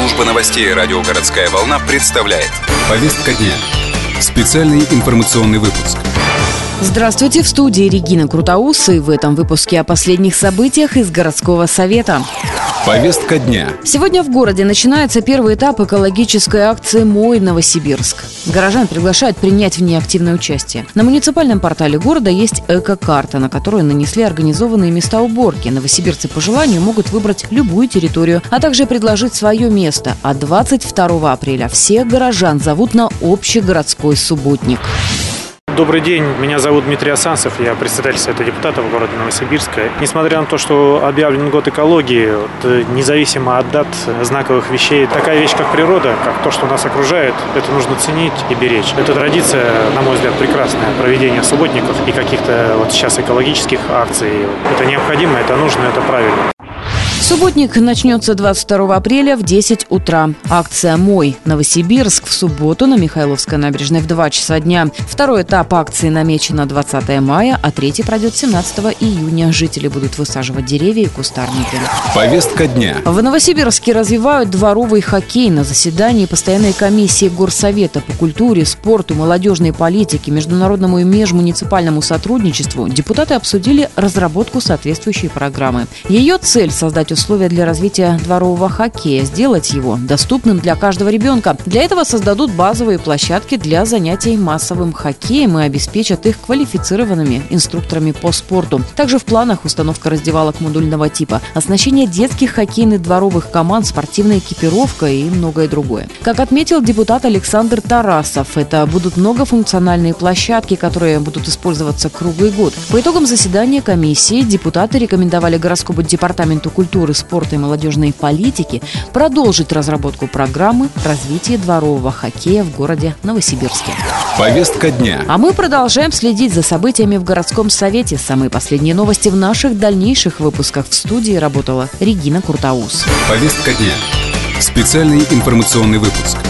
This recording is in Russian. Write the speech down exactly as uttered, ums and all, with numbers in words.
Служба новостей радио «Городская волна» представляет. Повестка дня. Специальный информационный выпуск. Здравствуйте, в студии Регина Крутоус, и в этом выпуске о последних событиях из городского совета. Повестка дня. Сегодня в городе начинается первый этап экологической акции «Мой Новосибирск». Горожан приглашают принять в ней активное участие. На муниципальном портале города есть эко-карта, на которую нанесли организованные места уборки. Новосибирцы по желанию могут выбрать любую территорию, а также предложить свое место. А двадцать второго апреля всех горожан зовут на общегородской субботник. Добрый день, меня зовут Дмитрий Асанцев, я председатель Совета депутатов города Новосибирска. Несмотря на то, что объявлен год экологии, вот, независимо от дат знаковых вещей, такая вещь, как природа, как то, что нас окружает, это нужно ценить и беречь. Эта традиция, на мой взгляд, прекрасная. Проведение субботников и каких-то вот сейчас экологических акций. Это необходимо, это нужно, это правильно. Субботник начнется двадцать второго апреля в десять утра. Акция «Мой Новосибирск» в субботу на Михайловской набережной в два часа дня. Второй этап акции намечен на двадцатое мая, а третий пройдет семнадцатого июня. Жители будут высаживать деревья и кустарники. Повестка дня. В Новосибирске развивают дворовый хоккей. На заседании постоянной комиссии Горсовета по культуре, спорту, молодежной политике, международному и межмуниципальному сотрудничеству депутаты обсудили разработку соответствующей программы. Ее цель – создать условия для развития дворового хоккея, сделать его доступным для каждого ребенка. Для этого создадут базовые площадки для занятий массовым хоккеем и обеспечат их квалифицированными инструкторами по спорту. Также в планах установка раздевалок модульного типа, оснащение детских хоккейных дворовых команд, спортивная экипировка и многое другое. Как отметил депутат Александр Тарасов, это будут многофункциональные площадки, которые будут использоваться круглый год. По итогам заседания комиссии депутаты рекомендовали городскому департаменту культуры, спорта и молодежной политики продолжить разработку программы развития дворового хоккея в городе Новосибирске. Повестка дня. А мы продолжаем следить за событиями в городском совете. Самые последние новости в наших дальнейших выпусках. В студии работала Регина Крутоус. Повестка дня. Специальный информационный выпуск.